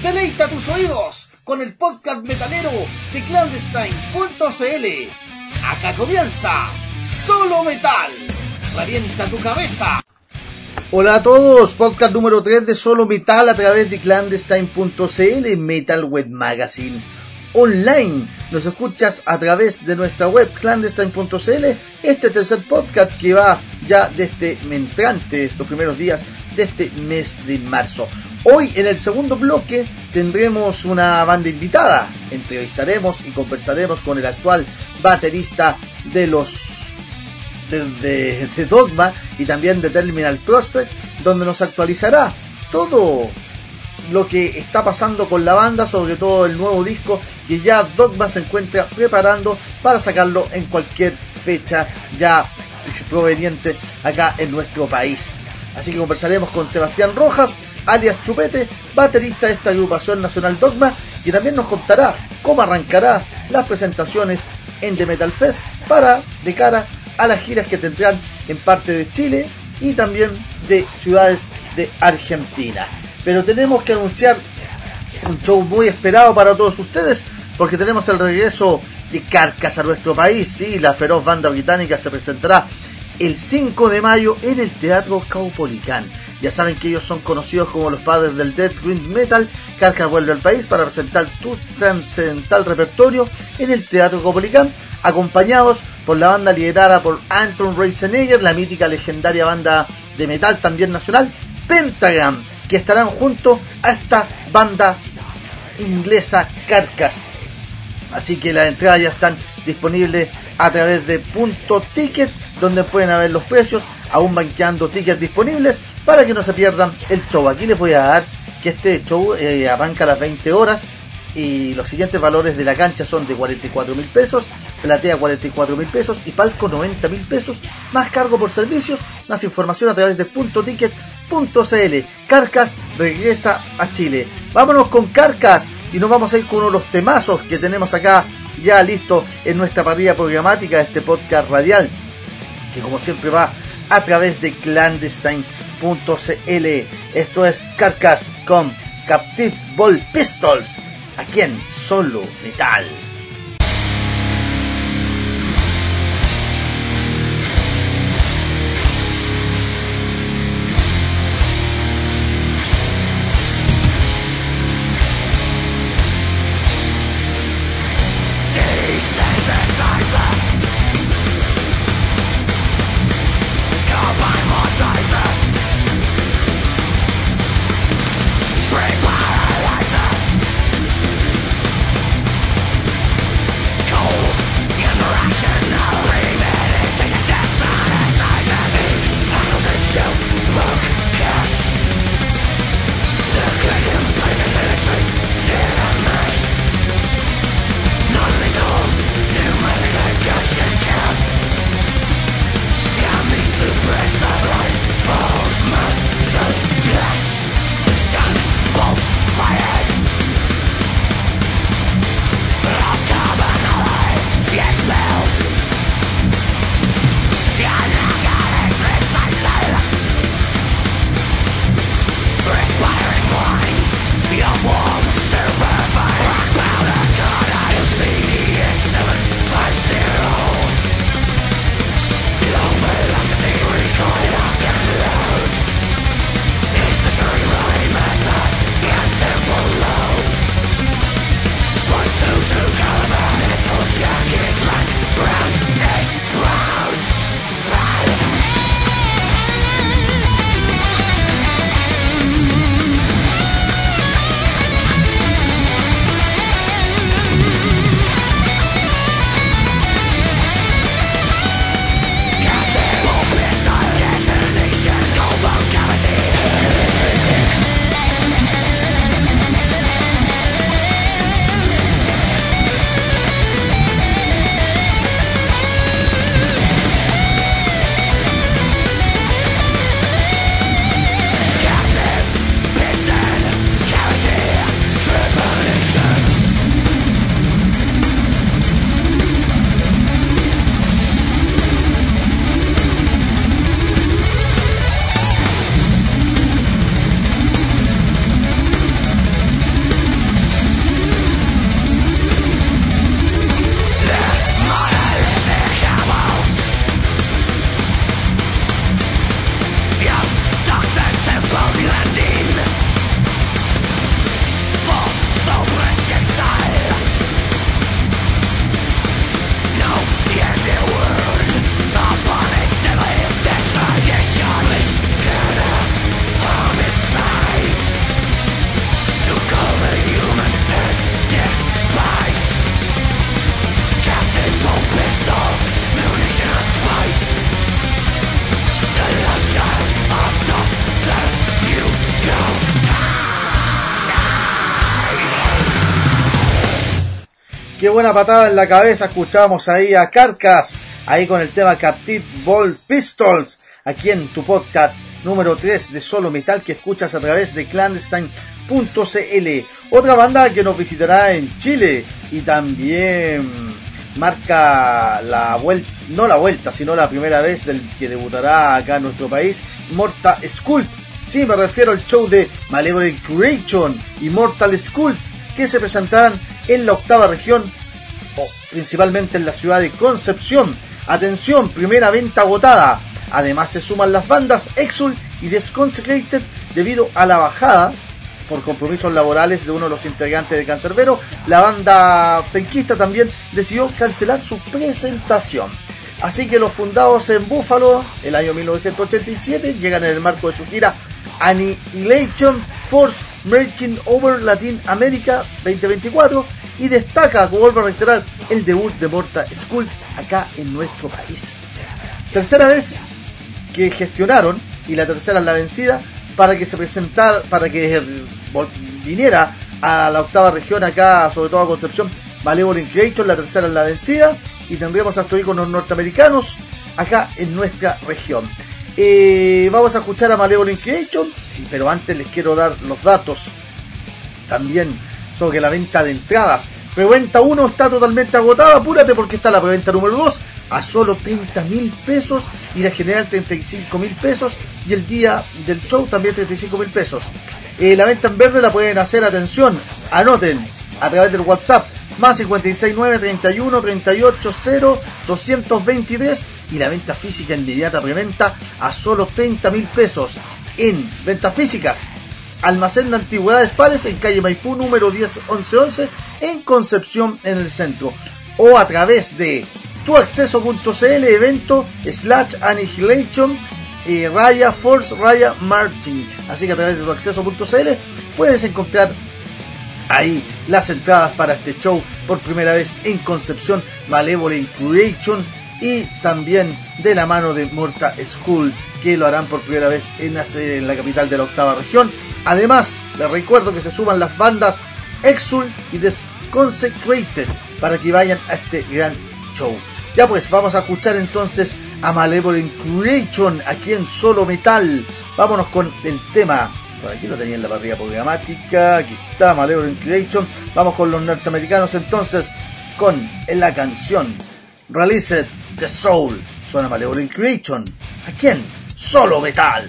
Deleita tus oídos con el podcast metalero de Clandestine.cl. Acá comienza Solo Metal. Revienta tu cabeza. Hola a todos, podcast número 3 de Solo Metal a través de Clandestine.cl, Metal Web Magazine online. Nos escuchas a través de nuestra web Clandestine.cl. Este tercer podcast que va ya desde entrante, los primeros días de este mes de marzo. Hoy en el segundo bloque tendremos una banda invitada. Entrevistaremos y conversaremos con el actual baterista de Dogma y también de Terminal Prospect, donde nos actualizará todo lo que está pasando con la banda, sobre todo el nuevo disco que ya Dogma se encuentra preparando para sacarlo en cualquier fecha ya proveniente acá en nuestro país. Así que conversaremos con Sebastián Rojas, alias Chupete, baterista de esta agrupación nacional Dogma, que también nos contará cómo arrancará las presentaciones en The Metal Fest de cara a las giras que tendrán en parte de Chile y también de ciudades de Argentina. Pero tenemos que anunciar un show muy esperado para todos ustedes, porque tenemos el regreso de Carcass a nuestro país. Sí, la feroz banda británica se presentará el 5 de mayo en el Teatro Caupolicán. Ya saben que ellos son conocidos como los padres del Death Grind Metal. Carcass vuelve al país para presentar su trascendental repertorio en el Teatro Caupolicán, acompañados por la banda liderada por Anton Reisenegger, la mítica legendaria banda de metal también nacional, Pentagram, que estarán junto a esta banda inglesa Carcass. Así que las entradas ya están disponibles a través de Punto Ticket, donde pueden ver los precios. Aún van quedando tickets disponibles para que no se pierdan el show. Aquí les voy a dar que este show arranca a las 20 horas y los siguientes valores de la cancha son de 44.000 pesos, platea 44.000 pesos y palco 90.000 pesos, más cargo por servicios. Más información a través de puntoticket.cl. Carcass regresa a Chile. Vámonos con Carcass y nos vamos a ir con uno de los temazos que tenemos acá ya listo en nuestra parrilla programática de este podcast radial, que como siempre va a través de Clandestine.cl. Esto es Carcass con Captive Ball Pistols, aquí en Solo Metal. Break my eyes. Qué buena patada en la cabeza escuchábamos ahí a Carcass, ahí con el tema Captive Ball Pistols, aquí en tu podcast número 3 de Solo Metal que escuchas a través de clandestine.cl. Otra banda que nos visitará en Chile y también marca la vuelta, no la vuelta, sino la primera vez del que debutará acá en nuestro país, Mortal Skull. Sí, me refiero al show de Malevolent Creation y Mortal Skull, que se presentarán en la octava región, o principalmente en la ciudad de Concepción. Atención, primera venta agotada. Además se suman las bandas Exul y Desconsecrated debido a la bajada por compromisos laborales de uno de los integrantes de Cancerbero. La banda penquista también decidió cancelar su presentación. Así que los fundados en Buffalo el año 1987 llegan en el marco de su gira Annihilation Force Marching Over Latin America 2024 y destaca, como vuelvo a reiterar, el debut de Mortal Skull acá en nuestro país. Tercera vez que gestionaron y la tercera es la vencida para que se presentara, para que viniera a la octava región acá, sobre todo a Concepción, Malevolent Creation. La tercera es la vencida y tendremos a estos íconos norteamericanos acá en nuestra región. Vamos a escuchar a Malevolent Creation, sí, pero antes les quiero dar los datos también sobre la venta de entradas. Preventa 1 está totalmente agotada, apúrate porque está la preventa número 2 a solo 30.000 pesos y la general 35.000 pesos y el día del show también 35.000 pesos. La venta en verde la pueden hacer, atención, anoten, a través del WhatsApp más 569 31 38 0 223 y la venta física inmediata preventa a solo 30.000 pesos en ventas físicas. Almacén de Antigüedades Pales en calle Maipú número 101111 en Concepción en el centro, o a través de tuacceso.cl evento / Annihilation raya Force raya Marching. Así que a través de tuacceso.cl puedes encontrar ahí las entradas para este show por primera vez en Concepción, Malevolent Creation, y también de la mano de Mortal Skull, que lo harán por primera vez en la capital de la octava región. Además, les recuerdo que se suman las bandas Exul y Desconsecrated para que vayan a este gran show. Ya pues, vamos a escuchar entonces a Malevolent Creation aquí en Solo Metal. Vámonos con el tema. Por aquí lo tenía en la parrilla programática. Aquí está Malevolent Creation. Vamos con los norteamericanos entonces con la canción Released the Soul. Suena Malevolent Creation aquí en Solo Metal.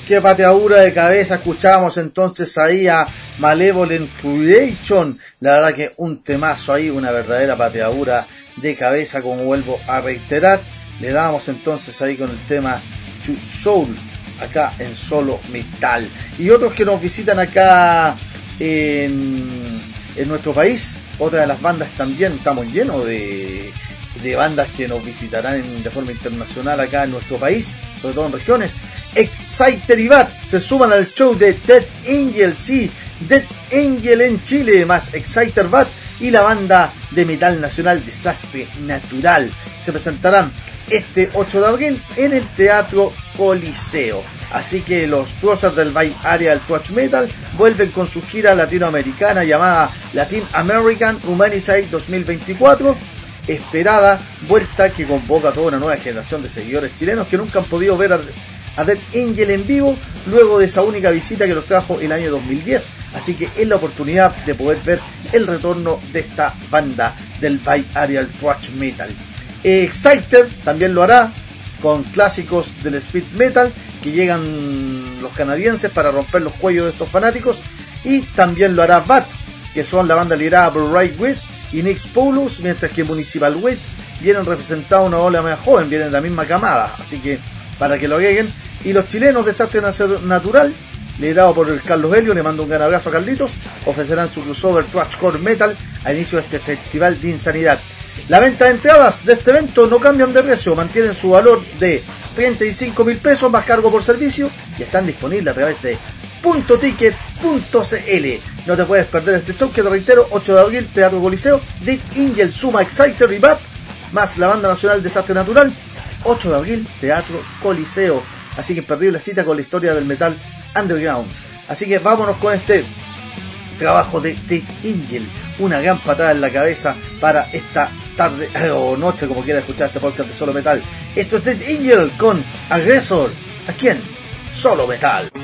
qué pateadura de cabeza. Escuchamos entonces ahí a Malevolent Creation. La verdad que un temazo ahí, una verdadera pateadura de cabeza, como vuelvo a reiterar. Le damos entonces ahí con el tema Soul, acá en Solo Metal. Y otros que nos visitan acá en nuestro país, otra de las bandas también, estamos llenos de bandas que nos visitarán de forma internacional acá en nuestro país, sobre todo en regiones. Exciter y Bat se suman al show de Dead Angel, sí, Dead Angel en Chile, más Exciter Bat y la banda de metal nacional Desastre Natural. Se presentarán este 8 de abril en el Teatro Coliseo. Así que los próceres del Bay Area del Thrash Metal vuelven con su gira latinoamericana llamada Latin American Humanicide 2024. Esperada vuelta que convoca a toda una nueva generación de seguidores chilenos que nunca han podido ver a Dead Angel en vivo luego de esa única visita que los trajo el año 2010. Así que es la oportunidad de poder ver el retorno de esta banda del Bay Area Thrash Metal. Exciter también lo hará con clásicos del speed metal que llegan los canadienses para romper los cuellos de estos fanáticos, y también lo hará Bat, que son la banda liderada por Ray West y Nick Paulus, mientras que Municipal Waste vienen representados una ola más joven, vienen de la misma camada, así que para que lo agreguen. Y los chilenos Desastre Natural, liderado por el Carlos Helio, le mando un gran abrazo a Carlitos, ofrecerán su crossover Thrashcore Metal a inicio de este festival de insanidad. La venta de entradas de este evento no cambian de precio, mantienen su valor de 35.000 pesos más cargo por servicio y están disponibles a través de .ticket.cl. No te puedes perder este show que, te reitero, 8 de abril, Teatro Coliseo, Dead Angel, suma Exciter y Bat, más la banda nacional Desastre Natural, 8 de abril, Teatro Coliseo. Así que imperdible cita con la historia del metal underground. Así que vámonos con este trabajo de Dead Angel, una gran patada en la cabeza para esta tarde o noche, como quiera escuchar este podcast de Solo Metal. Esto es Dead Angel con Aggressor, aquí en Solo Metal.